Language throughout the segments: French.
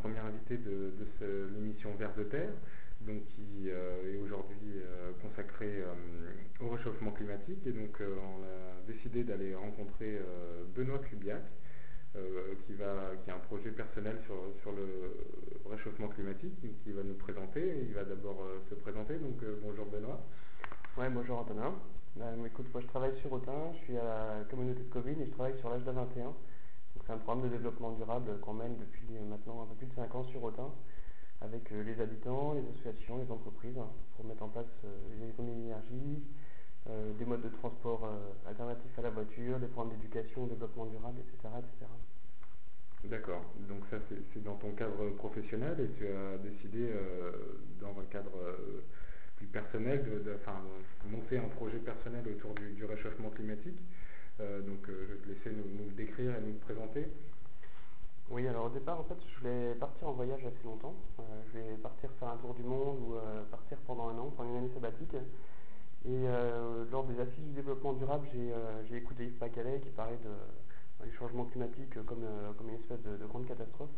premier invité de l'émission Vers de Terre, donc qui est aujourd'hui consacrée au réchauffement climatique. Et donc on a décidé d'aller rencontrer Benoît Kubiak, qui a un projet personnel sur le réchauffement climatique, qui va nous présenter. Il va d'abord se présenter. Donc bonjour Benoît. Ouais, bonjour Antonin. Écoute, moi je travaille sur Autun, je suis à la communauté de Covid et je travaille sur l'HDA 21. Donc c'est un programme de développement durable qu'on mène depuis maintenant un peu plus de 5 ans sur Autun, avec les habitants, les associations, les entreprises, pour mettre en place les économies d'énergie, des modes de transport alternatifs à la voiture, des programmes d'éducation, développement durable, etc. etc. D'accord, donc ça c'est dans ton cadre professionnel, et tu as décidé dans un cadre plus personnel de monter un projet personnel autour du réchauffement climatique. Donc je vais te laisser nous le décrire et nous le présenter. Oui, alors au départ, en fait, je voulais partir en voyage assez longtemps. Je vais partir faire un tour du monde ou partir pendant un an, pendant une année sabbatique. Et lors des assises du développement durable, j'ai écouté Yves Pacalet qui parlait du changement climatique comme une espèce de grande catastrophe.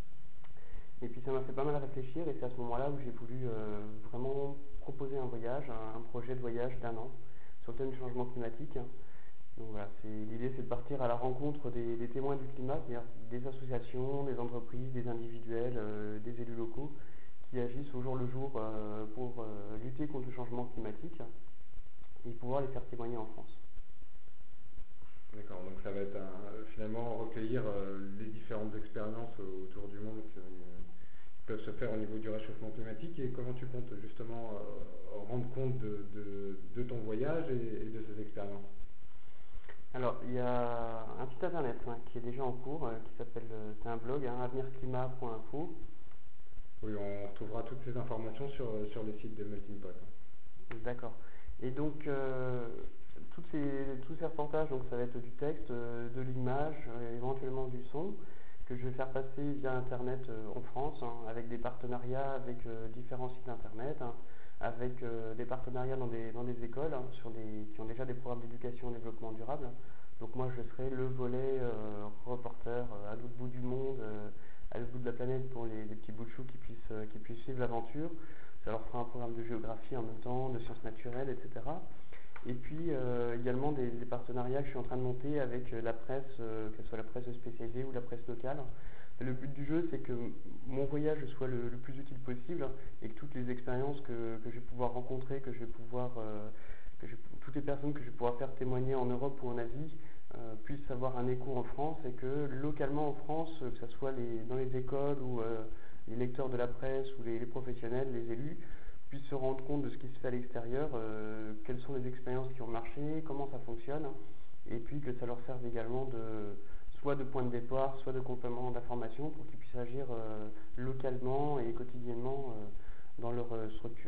Et puis ça m'a fait pas mal réfléchir, et c'est à ce moment-là où j'ai voulu vraiment proposer un voyage, un projet de voyage d'1 an sur le thème du changement climatique. Donc voilà, l'idée c'est de partir à la rencontre des témoins du climat, c'est-à-dire des associations, des entreprises, des individuels, des élus locaux qui agissent au jour le jour pour lutter contre le changement climatique et pouvoir les faire témoigner en France. D'accord, donc ça va être finalement recueillir les différentes expériences autour du monde qui peuvent se faire au niveau du réchauffement climatique. Et comment tu comptes justement rendre compte de ton voyage et de ces expériences? Alors, il y a un site internet qui est déjà en cours, qui s'appelle, c'est un blog, avenirclimat.info. Oui, on retrouvera toutes ces informations sur le site de Melting Pot. D'accord. Et donc, tous ces reportages, donc ça va être du texte, de l'image, éventuellement du son, que je vais faire passer via Internet en France, avec des partenariats avec différents sites Internet, avec des partenariats dans des écoles qui ont déjà des programmes d'éducation et développement durable. Donc moi, je serai le volet reporter à l'autre bout du monde, à l'autre bout de la planète, pour les petits bouts de chou qui puissent suivre l'aventure. Ça leur fera un programme de géographie en même temps, de sciences naturelles, etc. Et puis également des partenariats que je suis en train de monter avec la presse, que ce soit la presse spécialisée ou la presse locale. Le but du jeu, c'est que mon voyage soit le plus utile possible, et que toutes les expériences que je vais pouvoir rencontrer, toutes les personnes que je vais pouvoir faire témoigner en Europe ou en Asie puissent avoir un écho en France, et que localement en France, que ce soit dans les écoles ou les lecteurs de la presse ou les professionnels, les élus, puissent se rendre compte de ce qui se fait à l'extérieur, quelles sont les expériences qui ont marché, comment ça fonctionne, et puis que ça leur serve également soit de point de départ, soit de complément d'information, pour qu'ils puissent agir localement et quotidiennement dans leur structure.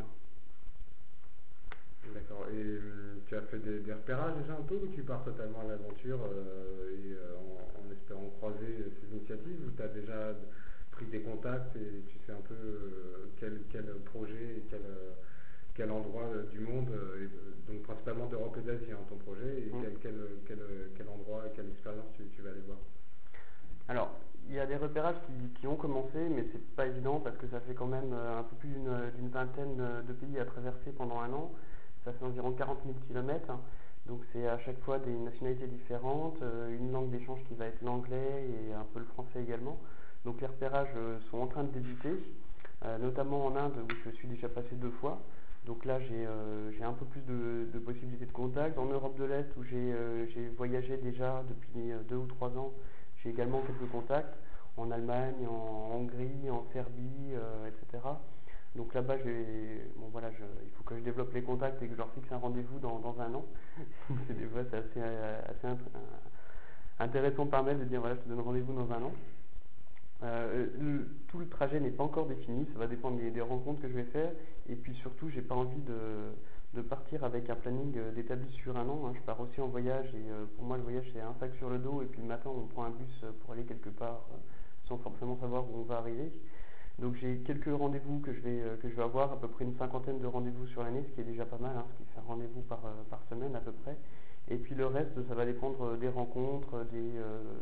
D'accord. Et tu as fait des repérages déjà un peu, ou tu pars totalement à l'aventure en espérant croiser ces initiatives, ou tu as déjà pris des contacts et tu sais un peu quel projet et quel endroit du monde, donc principalement d'Europe et d'Asie, ton projet, et quel endroit et quelle expérience tu vas aller voir? Alors, il y a des repérages qui ont commencé, mais c'est pas évident parce que ça fait quand même un peu plus d'une vingtaine de pays à traverser pendant un an. Ça fait environ 40 000 km. Donc c'est à chaque fois des nationalités différentes, une langue d'échange qui va être l'anglais et un peu le français également. Donc les repérages sont en train de débuter, notamment en Inde où je suis déjà passé 2 fois. Donc là j'ai un peu plus de possibilités de contact. En Europe de l'Est où j'ai voyagé déjà depuis 2 ou 3 ans, j'ai également quelques contacts. En Allemagne, en Hongrie, en Serbie, etc. Donc là-bas, il faut que je développe les contacts et que je leur fixe un rendez-vous dans un an. Des fois, c'est assez intéressant par mail de dire voilà, je te donne rendez-vous dans un an. Tout le trajet n'est pas encore défini, ça va dépendre des rencontres que je vais faire. Et puis surtout, j'ai pas envie de partir avec un planning d'établi sur un an. Je pars aussi en voyage, et pour moi, le voyage, c'est un sac sur le dos, et puis le matin, on prend un bus pour aller quelque part sans forcément savoir où on va arriver. Donc j'ai quelques rendez-vous que je vais avoir, à peu près une 50aine de rendez-vous sur l'année, ce qui est déjà pas mal, ce qui fait un rendez-vous par semaine à peu près. Et puis le reste, ça va dépendre des rencontres,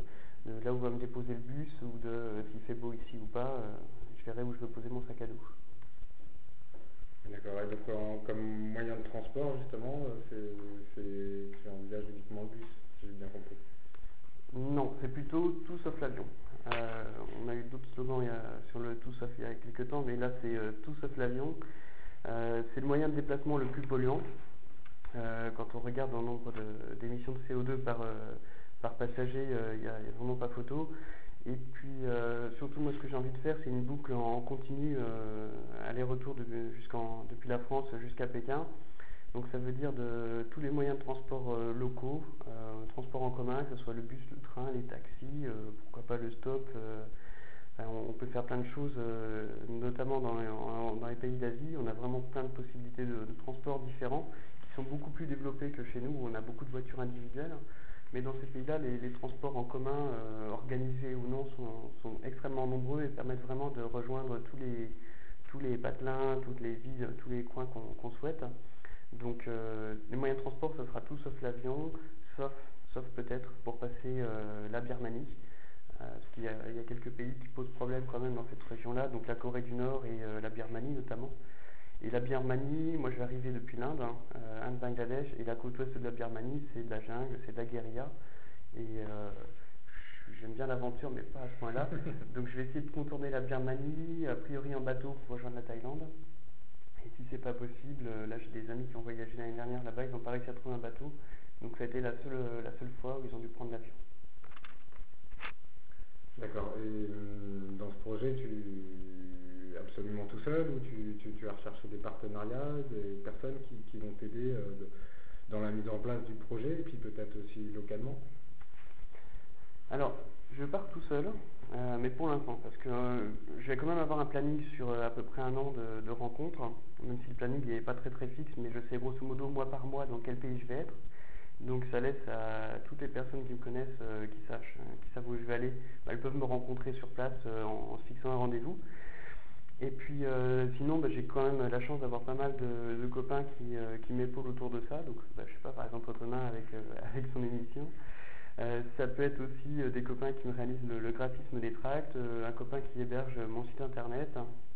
là où va me déposer le bus ou de s'il fait beau ici ou pas, je verrai où je veux poser mon sac à dos. D'accord, et donc comme moyen de transport, justement, tu envisages uniquement le bus, si j'ai bien compris. Non, c'est plutôt tout sauf l'avion. On a eu d'autres slogans sur le tout sauf il y a quelques temps, mais là c'est tout sauf l'avion. C'est le moyen de déplacement le plus polluant. Quand on regarde le nombre d'émissions de CO2 par passager, il n'y a vraiment pas photo. Et puis surtout moi ce que j'ai envie de faire c'est une boucle en continu aller-retour depuis la France jusqu'à Pékin. Donc ça veut dire de tous les moyens de transport locaux, transport en commun, que ce soit le bus, le train, les taxis, pourquoi pas le stop. Enfin, on peut faire plein de choses, notamment dans les pays d'Asie. On a vraiment plein de possibilités de transport différents qui sont beaucoup plus développés que chez nous où on a beaucoup de voitures individuelles. Mais dans ces pays-là, les transports en commun, organisés ou non, sont extrêmement nombreux et permettent vraiment de rejoindre tous les patelins, toutes les villes, tous les coins qu'on souhaite. Donc les moyens de transport, ce sera tout sauf l'avion, sauf peut-être pour passer la Birmanie. Parce qu'il y a quelques pays qui posent problème quand même dans cette région-là, donc la Corée du Nord et la Birmanie notamment. Et la Birmanie, moi je vais arriver depuis l'Inde, Inde, Bangladesh, et la côte ouest de la Birmanie, c'est de la jungle, c'est de la guérilla. Et j'aime bien l'aventure, mais pas à ce point-là. Donc je vais essayer de contourner la Birmanie, a priori en bateau pour rejoindre la Thaïlande. Et si c'est pas possible, là j'ai des amis qui ont voyagé l'année dernière là-bas, ils n'ont pas réussi à trouver un bateau. Donc ça a été la seule fois où ils ont dû prendre l'avion. D'accord, et dans ce projet, tu es absolument tout seul ou tu as recherché des partenariats, des personnes qui vont t'aider dans la mise en place du projet et puis peut-être aussi localement? Alors, je pars tout seul, mais pour l'instant, parce que je vais quand même avoir un planning sur à peu près un an de rencontres, même si le planning n'est pas très très fixe, mais je sais grosso modo mois par mois dans quel pays je vais être. Donc ça laisse à toutes les personnes qui me connaissent, qui savent où je vais aller, elles peuvent me rencontrer sur place en se fixant un rendez-vous. Et puis sinon, j'ai quand même la chance d'avoir pas mal de copains qui m'épaulent autour de ça. Donc je sais pas, par exemple Autrenin avec son émission. Ça peut être aussi des copains qui me réalisent le graphisme des tracts, un copain qui héberge mon site internet,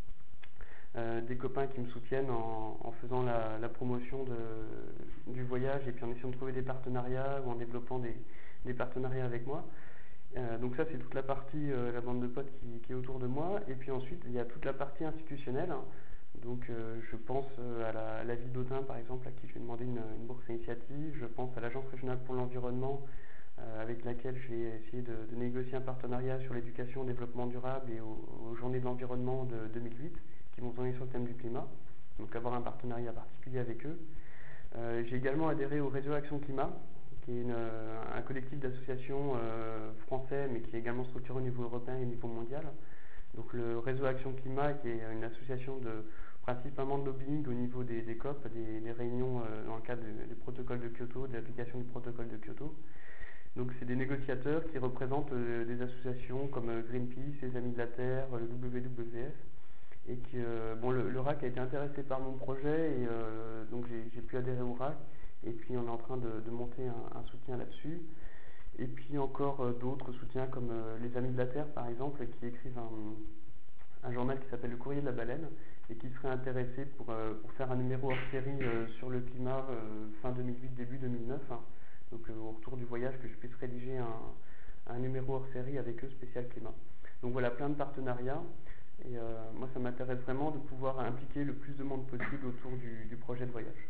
des copains qui me soutiennent en faisant la promotion du voyage et puis en essayant de trouver des partenariats ou en développant des partenariats avec moi. Donc ça c'est toute la partie, la bande de potes qui est autour de moi. Et puis ensuite il y a toute la partie institutionnelle. Donc je pense à la ville d'Autun par exemple à qui je vais demander une bourse initiative. Je pense à l'Agence régionale pour l'environnement avec laquelle je vais essayer de négocier un partenariat sur l'éducation, le développement durable et aux journées de l'environnement de 2008 qui vont tourner sur le thème du climat. Donc avoir un partenariat particulier avec eux. J'ai également adhéré au réseau Action Climat, qui est un collectif d'associations français, mais qui est également structuré au niveau européen et au niveau mondial. Donc le réseau Action Climat, qui est une association principalement de lobbying au niveau des COP, des réunions dans le cadre du protocole de Kyoto, de l'application du protocole de Kyoto. Donc c'est des négociateurs qui représentent des associations comme Greenpeace, les Amis de la Terre, le WWF. Et que le RAC a été intéressé par mon projet et donc j'ai pu adhérer au RAC et puis on est en train de monter un soutien là-dessus et puis encore d'autres soutiens comme les Amis de la Terre par exemple qui écrivent un journal qui s'appelle le Courrier de la Baleine et qui serait intéressé pour faire un numéro hors série sur le climat fin 2008 début 2009 hein. Donc au retour du voyage que je puisse rédiger un numéro hors série avec eux spécial climat. Donc voilà, plein de partenariats. Et moi, ça m'intéresse vraiment de pouvoir impliquer le plus de monde possible autour du projet de voyage.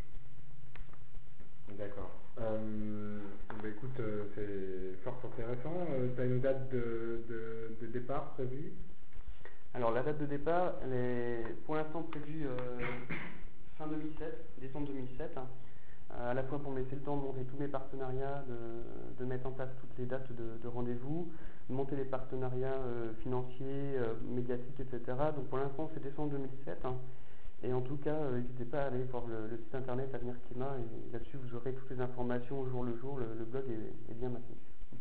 D'accord. Écoute, c'est fort intéressant. Tu as une date de départ prévue? Alors, la date de départ, elle est pour l'instant prévue fin 2007, décembre 2007. Hein, à la fois pour me laisser le temps de monter tous mes partenariats, de mettre en place toutes les dates de rendez-vous, de monter les partenariats financiers, médiatiques, etc. Donc pour l'instant c'est décembre 2007. Hein, et en tout cas, n'hésitez pas à aller voir le site internet Avenir Climat et là-dessus vous aurez toutes les informations au jour le jour, le blog est bien maintenu.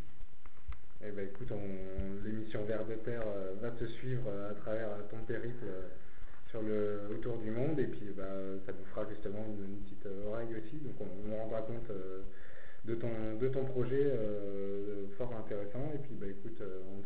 Eh ben écoute, l'émission Vers de Terre va te suivre à travers ton périple sur autour du monde et puis ça nous fera justement une petite oreille aussi, donc on rendra compte de ton projet fort intéressant. Et puis, bah, écoute,